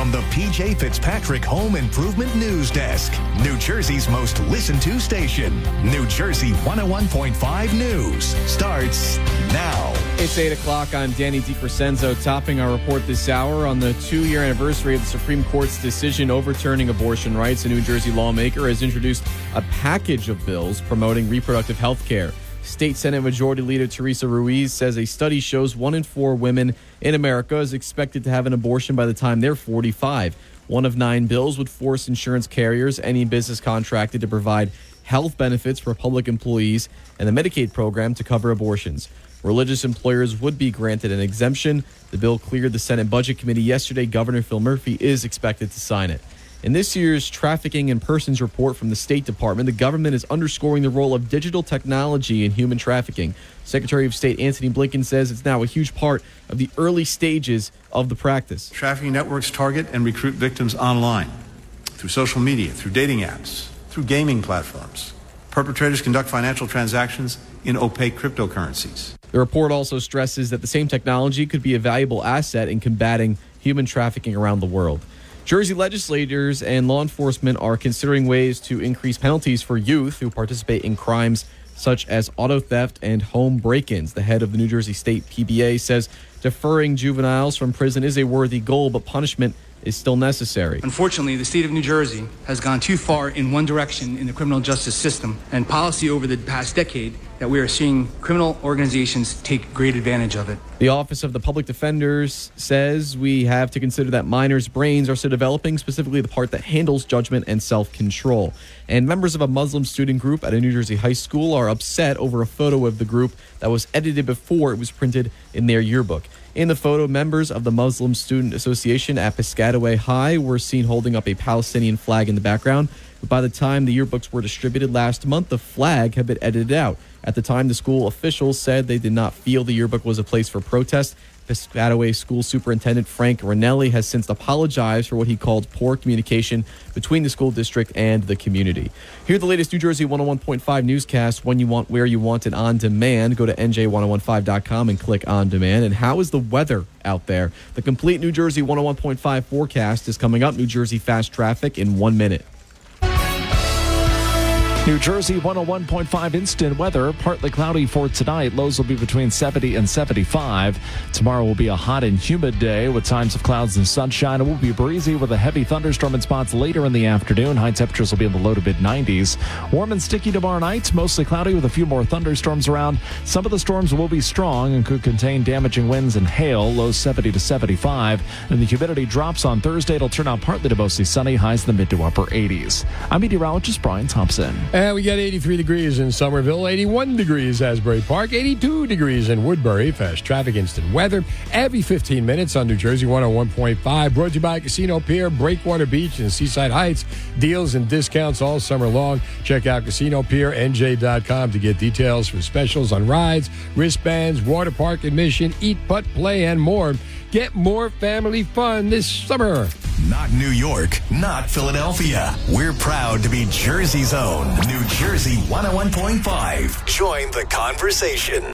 from the PJ Fitzpatrick Home Improvement News Desk, New Jersey's most listened to station. New Jersey 101.5 News starts now. It's 8 o'clock. I'm Danny DiCrescenzo, topping our report this hour on the 2-year anniversary of the Supreme Court's decision overturning abortion rights. A New Jersey lawmaker has introduced a package of bills promoting reproductive health care. State Senate Majority Leader Teresa Ruiz says a study shows 1 in 4 women in America is expected to have an abortion by the time they're 45. 1 of 9 bills would force insurance carriers, any business contracted to provide health benefits for public employees, and the Medicaid program to cover abortions. Religious employers would be granted an exemption. The bill cleared the Senate Budget Committee yesterday. Governor Phil Murphy is expected to sign it. In this year's Trafficking in Persons report from the State Department, the government is underscoring the role of digital technology in human trafficking. Secretary of State Antony Blinken says it's now a huge part of the early stages of the practice. Trafficking networks target and recruit victims online, through social media, through dating apps, through gaming platforms. Perpetrators conduct financial transactions in opaque cryptocurrencies. The report also stresses that the same technology could be a valuable asset in combating human trafficking around the world. Jersey legislators and law enforcement are considering ways to increase penalties for youth who participate in crimes such as auto theft and home break-ins. The head of the New Jersey State PBA says deferring juveniles from prison is a worthy goal, but punishment is still necessary. Unfortunately, the state of New Jersey has gone too far in one direction in the criminal justice system and policy over the past decade that we are seeing criminal organizations take great advantage of it. The Office of the Public Defenders says we have to consider that minors' brains are still developing, specifically the part that handles judgment and self-control. And members of a Muslim student group at a New Jersey high school are upset over a photo of the group that was edited before it was printed in their yearbook. In the photo, members of the Muslim Student Association at Piscataway High were seen holding up a Palestinian flag in the background. But by the time the yearbooks were distributed last month, the flag had been edited out. At the time, the school officials said they did not feel the yearbook was a place for protest. Piscataway School Superintendent Frank Ranelli has since apologized for what he called poor communication between the school district and the community. Hear the latest New Jersey 101.5 newscast when you want, where you want it, on demand. Go to NJ1015.com and click on demand. And how is the weather out there? The complete New Jersey 101.5 forecast is coming up. New Jersey fast traffic in 1 minute. New Jersey 101.5 instant weather. Partly cloudy for tonight. Lows will be between 70 and 75. Tomorrow will be a hot and humid day with times of clouds and sunshine. It will be breezy with a heavy thunderstorm in spots later in the afternoon. High temperatures will be in the low to mid 90s. Warm and sticky tomorrow night. Mostly cloudy with a few more thunderstorms around. Some of the storms will be strong and could contain damaging winds and hail. Lows 70 to 75. And the humidity drops on Thursday. It'll turn out partly to mostly sunny. Highs in the mid to upper 80s. I'm meteorologist Brian Thompson. And we got 83 degrees in Somerville, 81 degrees Asbury Park, 82 degrees in Woodbury. Fast traffic instant weather every 15 minutes on New Jersey 101.5. Brought to you by Casino Pier, Breakwater Beach, and Seaside Heights. Deals and discounts all summer long. Check out CasinoPierNJ.com to get details for specials on rides, wristbands, water park admission, eat, putt, play, and more. Get more family fun this summer. Not New York, not Philadelphia. We're proud to be Jersey's own New Jersey 101.5. Join the conversation.